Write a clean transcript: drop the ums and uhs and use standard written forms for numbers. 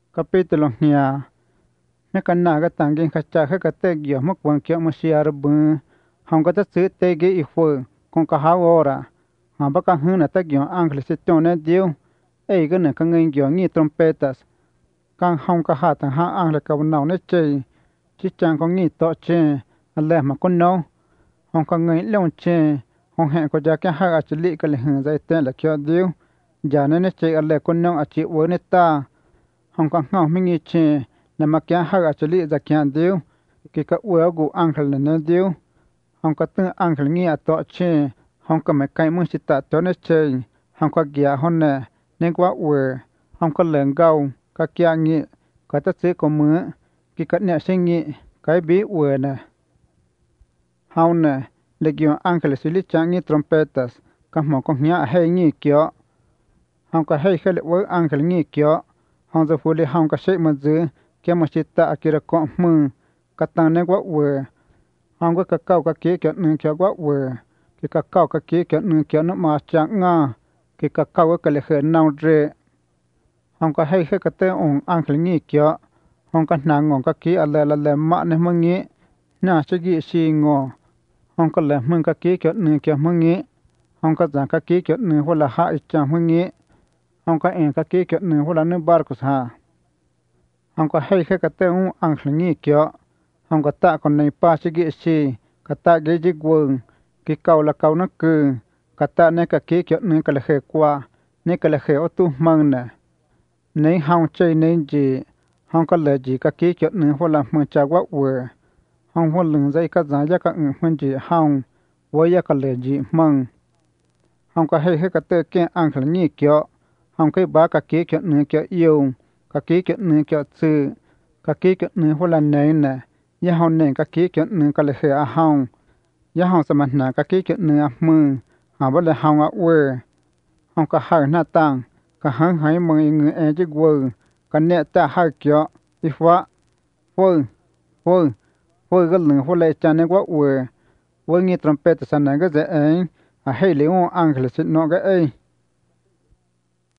Capítulo nia. Me cana cái tàng kinh khát cha khát cái tê gió mất quan kia mà xia rồi bưng. Hồng cái tết xứ tê cái ít phơi, con cá háo ora. Hồng bắt cá hương là tê gió angle sẽ chọn nên điêu. Ấy cái này cái người gió nghe trompetas. Càng hồng cái hạt thằng hang angle cái nào nét chơi. Chỉ chàng con nghe tọt chơi, anh mà con nấu. Hồng cái người lông chơi, hồng hẹn có giá cái hai ở chỉ cái lời hưởng dây tên là kia điêu. Giờ nên nét chơi anh con nấu ở chỉ uống nét ta. Hồng Kông ngao mình nghĩ chê, nè mà kia hai ở chỗ lì ra kia điêu, cái uế gu ăn khẩn lên điêu, Hồng Kông tương ăn khẩn nghĩ ở tọa chê, Hồng Kông mấy cái muốn xịt tạ cho nó chê, Hồng Kông ghiа hôn nè, nên quá uế, Hồng Kông lợn gâu, cái kia nghĩ, cái tất sĩ có mưa, cái nè sinh nghĩ, cái bí uế nè, Hồng nè, lệ kiểu ăn khẩn xịt chẳng nghĩ trompetas, cái mỏ con nhã hay nghĩ kiểu, Hồng Kông hay khẩn uế ăn khẩn nghĩ kiểu. Hồng giờ phụ lý hồng cái sợi mà giữ kia mà chỉ ta kia có mưa cái tang này quá vừa hồng cái cào cái kia nương kia quá vừa cái cào cái kia nương kia nó mà chẳng ngà cái cào cái lệ khởi nâu rệ hồng cái hay cái tên ông ăn cái gì kia hồng cái nàng ngon cái kia là mạ này mà nghe nà sẽ gì xì ngò hồng cái lệ mương cái kia nương kia mà nghe hồng cái giang cái kia nương hoặc là hại chẳng mà nghe Hồng cái anh cái kia nè hoặc là nè barcos ha Hồng cái hay cái tên ăn khỉ kia Hồng cái ta còn này pa sẽ cái gì cái ta cái gì quần cái cầu là cầu nó cứ cái ta nè cái kia nè cái là khề qua nè cái là khề ô tu măng nè nè hồng chơi nè gì Hồng cái là gì cái kia nè hoặc là mình trả quá vừa Hồng hoặc lưng dây cái giá cái mình gì hồng với cái là gì măng Hồng cái hay cái tên kia ăn khỉ kia Hồng cái bá cái kia nè kia yêu cái kia nè kia sư cái kia nè hoặc là nè ya hồng nè cái kia nè cái là khề hồng ya hồng sắm nè cái kia nè mưa bắt là hồng quê hồng cái hai nát tang cái hai mày người em chỉ quê cái nè ta hai kia đi phá phơi phơi phơi cái lưng hoặc là cha nè quá quê quê nghe trompet sang nè cái dễ hay liệu ăn cái là nó cái ấy